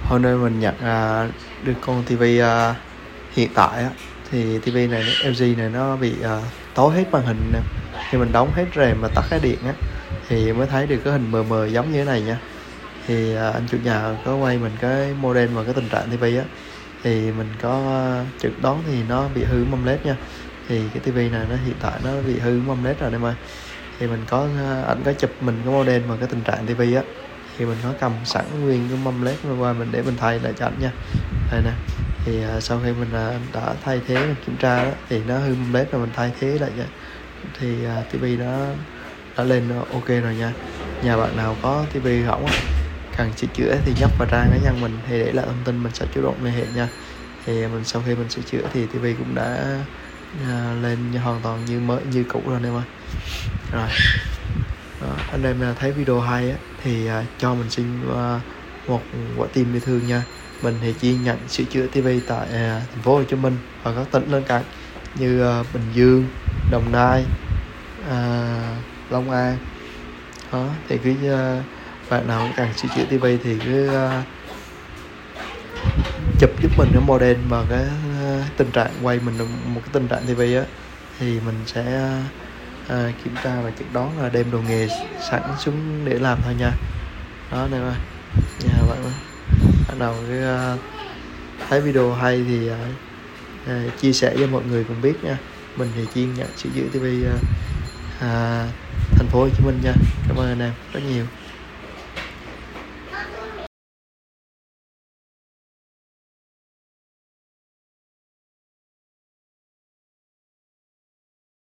Hôm nay mình nhận được con tivi hiện tại á, thì tivi này LG này nó bị tối hết màn hình nè. Khi mình đóng hết rèm và tắt cái điện á thì mới thấy được cái hình mờ mờ giống như thế này nha. Thì anh chủ nhà có quay mình cái model và cái tình trạng tivi á, thì mình có chẩn đoán thì nó bị hư mâm led nha. Thì cái tivi này nó hiện tại nó bị hư mâm led rồi em ơi. Thì mình có ảnh có chụp mình cái model và cái tình trạng tivi á, thì mình có cầm sẵn nguyên cái mâm led qua mình để mình thay lại cho ảnh nha. Đây nè, thì sau khi mình đã thay thế, mình kiểm tra đó, thì nó hư mâm led rồi mình thay thế lại nha. Thì tivi nó đã lên ok rồi nha. Nhà bạn nào có tivi hỏng cần sửa chữa thì nhấp vào trang cá nhân mình thì để lại thông tin, mình sẽ chủ động liên hệ nha. Thì mình sau khi mình sửa chữa thì tivi cũng đã lên hoàn toàn như mới, như cũ rồi em ơi. Rồi đó, anh em thấy video hay á, thì cho mình xin một quả tim yêu thương nha. Mình thì chuyên nhận sửa chữa tivi tại thành phố Hồ Chí Minh và các tỉnh lân cận như Bình Dương, Đồng Nai, Long An. Đó, thì cứ bạn nào cần sửa chữa tivi thì cứ chụp giúp mình cái model và cái tình trạng, quay mình một cái tình trạng tivi á, thì mình sẽ kiểm tra và chẩn đoán là đem đồ nghề sẵn xuống để làm thôi nha. Đó nè ơi, nhà bạn nào thấy video hay thì chia sẻ cho mọi người cùng biết nha. Mình thì chuyên nhận sửa chữa tivi thành phố Hồ Chí Minh nha. Cảm ơn anh em rất nhiều.